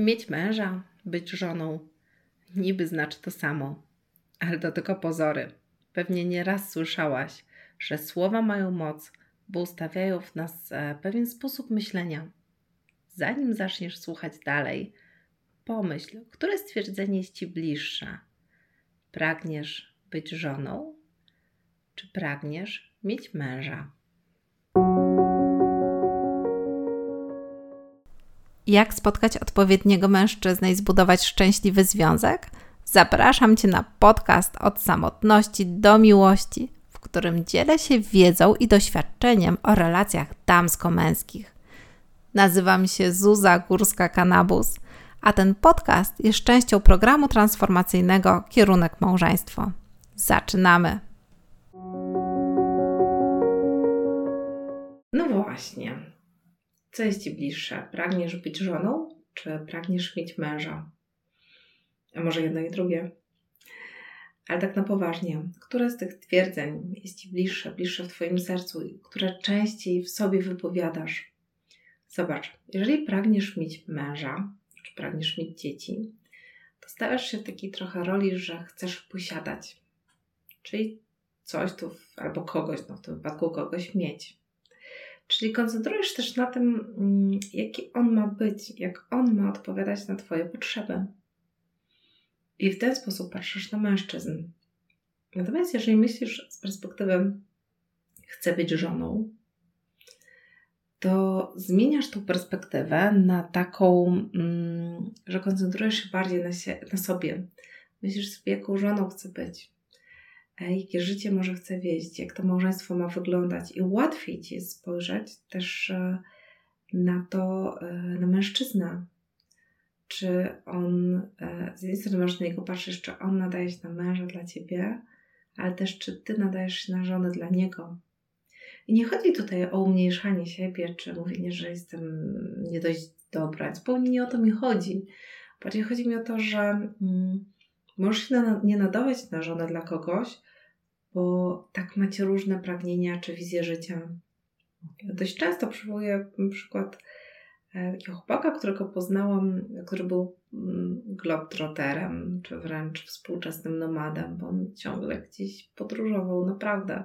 Mieć męża, być żoną, niby znaczy to samo, ale to tylko pozory. Pewnie nieraz słyszałaś, że słowa mają moc, bo ustawiają w nas pewien sposób myślenia. Zanim zaczniesz słuchać dalej, pomyśl, które stwierdzenie jest Ci bliższe. Pragniesz być żoną, czy pragniesz mieć męża? Jak spotkać odpowiedniego mężczyznę i zbudować szczęśliwy związek? Zapraszam Cię na podcast Od samotności do miłości, w którym dzielę się wiedzą i doświadczeniem o relacjach damsko-męskich. Nazywam się Zuza Górska-Kanabus, a ten podcast jest częścią programu transformacyjnego Kierunek Małżeństwo. Zaczynamy! No właśnie. Co jest Ci bliższe? Pragniesz być żoną, czy pragniesz mieć męża? A może jedno i drugie? Ale tak na poważnie, które z tych twierdzeń jest Ci bliższe w Twoim sercu i które częściej w sobie wypowiadasz? Zobacz, jeżeli pragniesz mieć męża, czy pragniesz mieć dzieci, to stawiasz się w takiej trochę roli, że chcesz posiadać. Czyli coś tu, albo kogoś, w tym wypadku kogoś mieć. Czyli koncentrujesz też na tym, jaki on ma być, jak on ma odpowiadać na Twoje potrzeby. I w ten sposób patrzysz na mężczyzn. Natomiast jeżeli myślisz z perspektywy chcę być żoną, to zmieniasz tą perspektywę na taką, że koncentrujesz się bardziej na sobie. Myślisz sobie, jaką żoną chcę być. Jakie życie może chcę wieść, jak to małżeństwo ma wyglądać i łatwiej Ci jest spojrzeć też na to, na mężczyznę. Czy on, z jednej strony możesz na niego patrzeć, czy on nadaje się na męża dla Ciebie, ale też czy Ty nadajesz się na żonę dla niego. I nie chodzi tutaj o umniejszanie siebie, czy mówienie, że jestem nie dość dobra. Zupełnie nie o to mi chodzi. Bardziej chodzi mi o to, że możesz się nie nadawać na żonę dla kogoś, bo tak macie różne pragnienia czy wizje życia. Ja dość często przywołuję przykład takiego chłopaka, którego poznałam, który był globetrotterem, czy wręcz współczesnym nomadem, bo on ciągle gdzieś podróżował, naprawdę.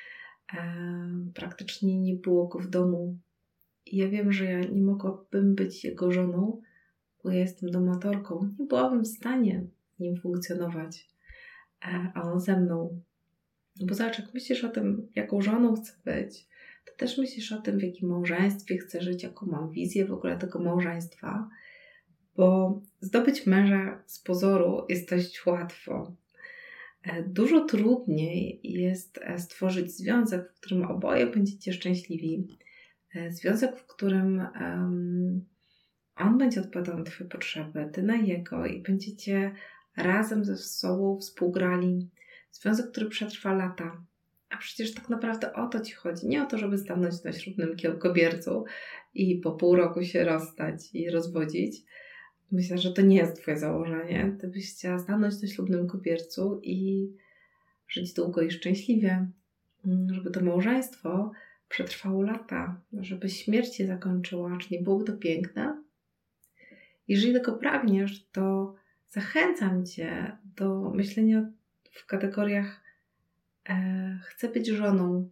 Praktycznie nie było go w domu. I ja wiem, że ja nie mogłabym być jego żoną, bo ja jestem domatorką. Nie byłabym w stanie nim funkcjonować, a on ze mną. Bo zobacz, jak myślisz o tym, jaką żoną chcę być, to też myślisz o tym, w jakim małżeństwie chcę żyć, jaką mam wizję w ogóle tego małżeństwa, bo zdobyć męża z pozoru jest dość łatwo. Dużo trudniej jest stworzyć związek, w którym oboje będziecie szczęśliwi. Związek, w którym on będzie odpowiadał na Twoje potrzeby, Ty na jego i będziecie razem ze sobą współgrali. Związek, który przetrwa lata. A przecież tak naprawdę o to Ci chodzi. Nie o to, żeby stanąć na ślubnym kobiercu i po pół roku się rozstać i rozwodzić. Myślę, że to nie jest Twoje założenie. Ty byś chciała stanąć na ślubnym kobiercu i żyć długo i szczęśliwie. Żeby to małżeństwo przetrwało lata. Żeby śmierć się zakończyła. Czy nie byłoby to piękne? Jeżeli tego pragniesz, to zachęcam Cię do myślenia w kategoriach chcę być żoną.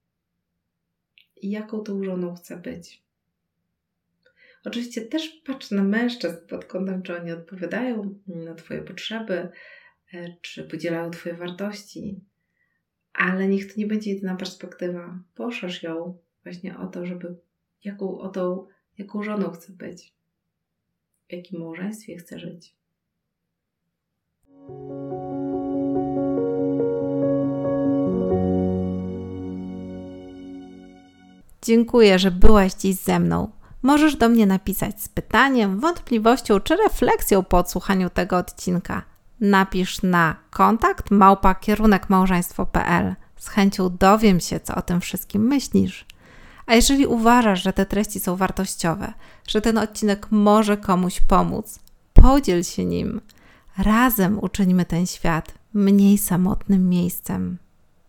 I jaką tą żoną chcę być? Oczywiście też patrz na mężczyzn pod kątem, czy oni odpowiadają na Twoje potrzeby, czy podzielają Twoje wartości. Ale niech to nie będzie jedyna perspektywa. Poszerz ją właśnie o to, żeby jaką żoną chcę być. W jakim małżeństwie chcę żyć. Dziękuję, że byłaś dziś ze mną. Możesz do mnie napisać z pytaniem, wątpliwością czy refleksją po odsłuchaniu tego odcinka. Napisz na kontakt@kierunkmałżeństwo.pl. Z chęcią dowiem się, co o tym wszystkim myślisz. A jeżeli uważasz, że te treści są wartościowe, że ten odcinek może komuś pomóc, podziel się nim. Razem uczyńmy ten świat mniej samotnym miejscem.